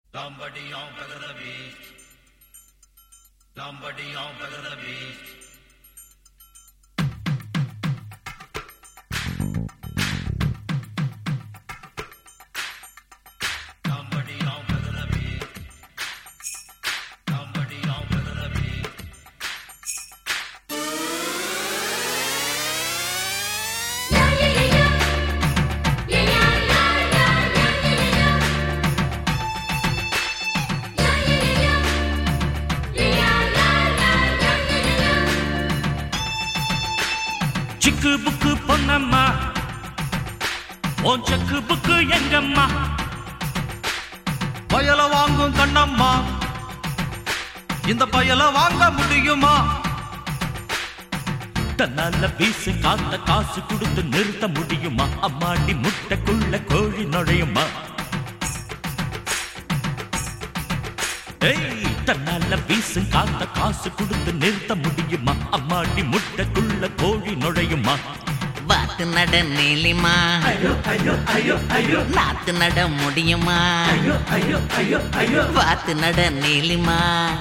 Somebody on back of the beach. Somebody on back of the beach. Somebody on back of the beach. Somebody on back of the beach. சிக்கு புக்கு பொன்னம்மா உன் செக்கு book எங்கம்மா பயல வாங்கும் கண்ணம்மா இந்த பயல வாங்க முடியுமா? தன்னால பீசு காத்த காசு கொடுத்து நிறுத்த முடியுமா? அம்மாடி முட்டைக்குள்ள கோழி நுழையுமா? ஏய் தன்னால பீசு காத்த காசு கொடுத்து நிறுத்த முடியுமா? அம்மாடி முட்டைக்குள்ள கோழி நுழையுமா? வாத்து நட நீலிமா நாத்து நட முடியுமா? வாத்து நட நீலிமா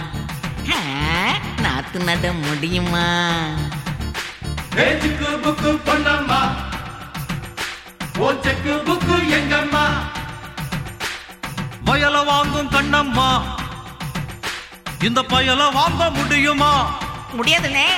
நாத்து நட முடியுமா? ஏஜுக்கு புக்கு பொன்னம்மா ஓச்சக்கு புக்கு எங்கம்மா பயல வாங்கும் கண்ணம்மா இந்த பயல வாங்க முடியுமா? முடியாதுண்ணே.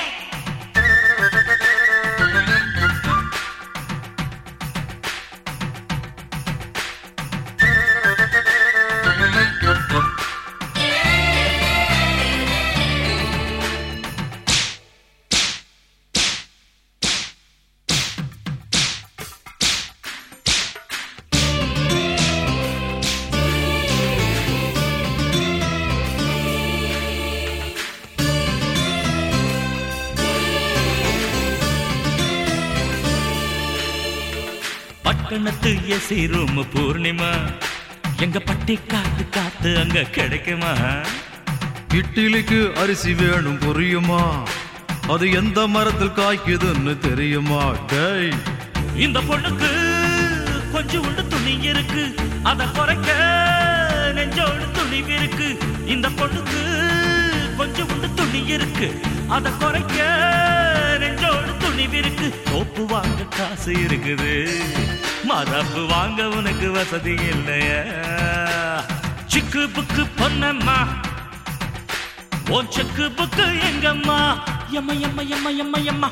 பட்டணத்து ஏசி ரூம் பூர்ணிமா எங்க பட்டி காத்து காத்து அங்க கிடைக்குமா? இட்லிக்கு அரிசி வேணும் புரியுமா? அது எந்த மரத்தில் காய்க்குதுன்னு தெரியுமா? டேய் இந்த பொண்ணுக்கு கொஞ்சம் உண்டு துணி இருக்கு, அத குறைக்க நெஞ்சோடு துணிவு இருக்கு. இந்த பொண்ணுக்கு கொஞ்சம் உண்டு துணி இருக்கு, அத குறைக்க நெஞ்சோடு துணிவு இருக்கு. தோப்பு வாங்க காசு இருக்குது, மரப்பு வாங்க உனக்கு வசதி இல்லையா? சிக்கு புக்கு பொன்னம்மா உன் செக்கு புக்கு எங்கம்மா? எம்மா எம்மா எம்மா எம்மா எம்மா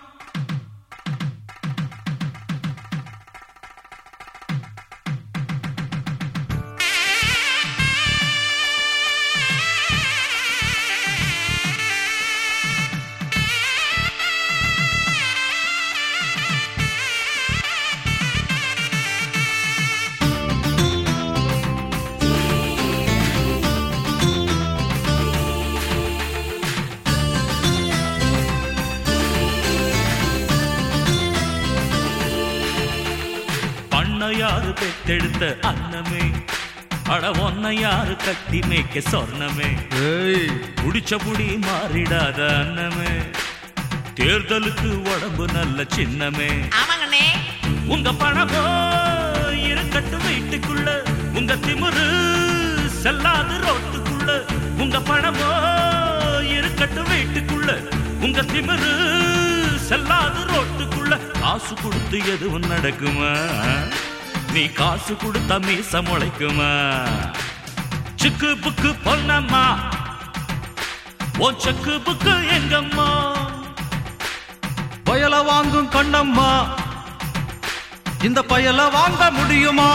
யாரு பெத்தெடுத்த அன்னமே, அட ஒன்ன யாரு கட்டி மேய்க்க சொர்ணமே. குடிச்ச புடி மாறிடாத அன்னமே, தேர்தலுக்கு உடம்பு நல்ல சின்னமே. உங்க பணமோ இருக்கட்டும் வீட்டுக்குள்ள, உங்க திமுரு செல்லாது ரோட்டுக்குள்ள. உங்க பணமோ இருக்கட்டும் வீட்டுக்குள்ள, உங்க திமுரு செல்லாது ரோட்டுக்குள்ள. காசு கொடுத்து எதுவும் நடக்குமா? நீ காசு கொடுத்த மீச முளைக்குமா? சிக்கு புக்கு பொன்னம்மா உன் செக்கு புக்கு எங்கம்மா? பயல வாங்கும் கண்ணம்மா இந்த பயல வாங்க முடியுமா?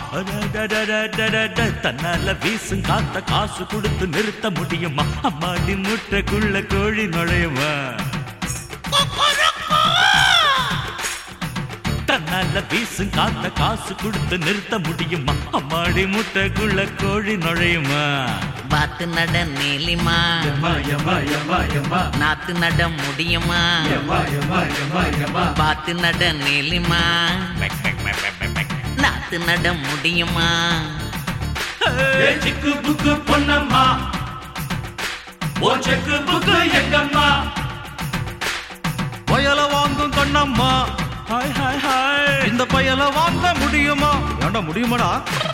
தன்னால வீசும் காத்த காசு கொடுத்து நிறுத்த முடியுமா? அம்மாடி முட்டைக்குள்ள கோழி நுழையுமா? தன்னால வீசும் காத்த காசு கொடுத்து நிறுத்த முடியுமா? அம்மாடி முட்டைக்குள்ள கோழி நுழையுமா? வாத்து நட நீலிமா நாத்து நட முடியுமா? வாத்து நட நீலிமா நாத்து நட முடியுமா? சிக்கு புக்கு பொன்னம்மா உன் செக்கு புக்கு எங்கம்மா? பயல வாங்கும் கண்ணம்மா ஹாய் ஹாய் ஹாய் இந்த பயல வாங்க முடியுமா? ஏண்டா முடியுமாடா?